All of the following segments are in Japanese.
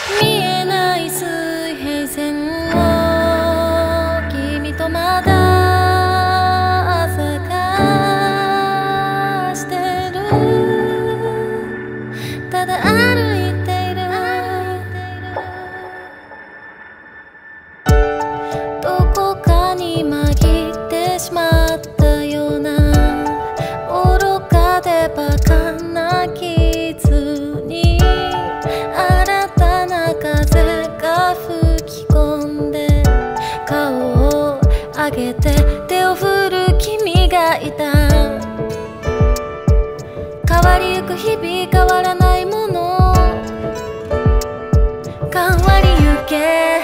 見えない水平線を君とまだ探してる。ただ歩いている。どこかに紛ってしまったような愚かでバカな傷に新たな風が吹き込んで顔を上げて手を振る君がいた。変わりゆく日々変わらないもの変わりゆけ。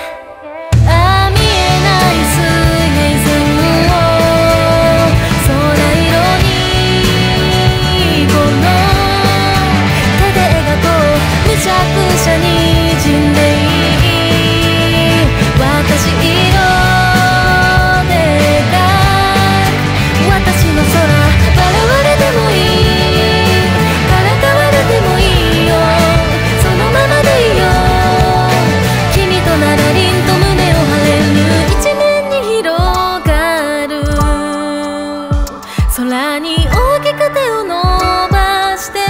空に大きく手を伸ばして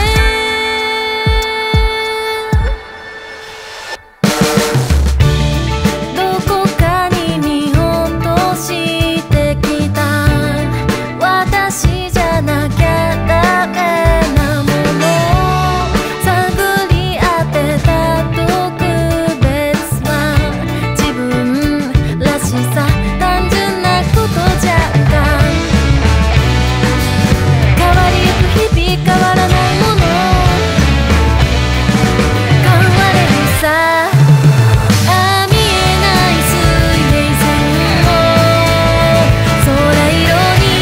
どこかに見落としてきた私じゃなきゃダメなもの探り当てた特別な自分らしさ単純なことじゃんか。変わらないもの変われるさ。見えない水平線を空色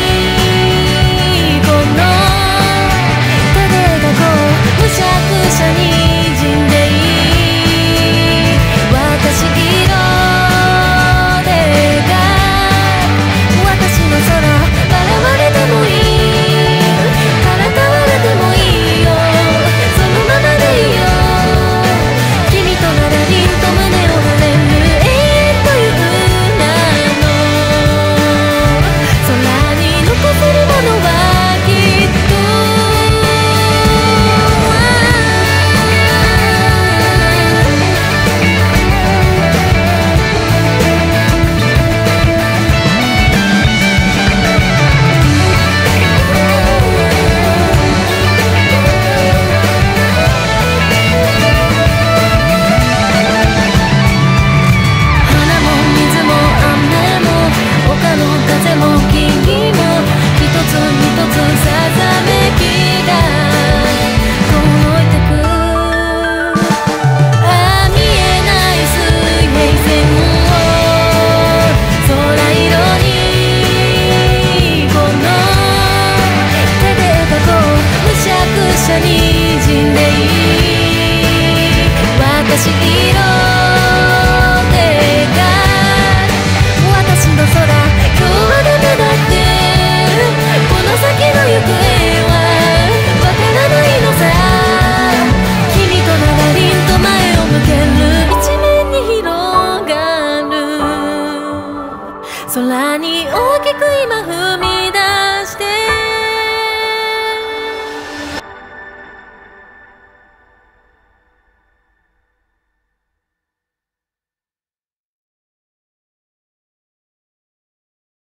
にこの手で描こう。むしゃくしゃにじんでいい私色で描く私の空笑われてもいい。にじんでいい私色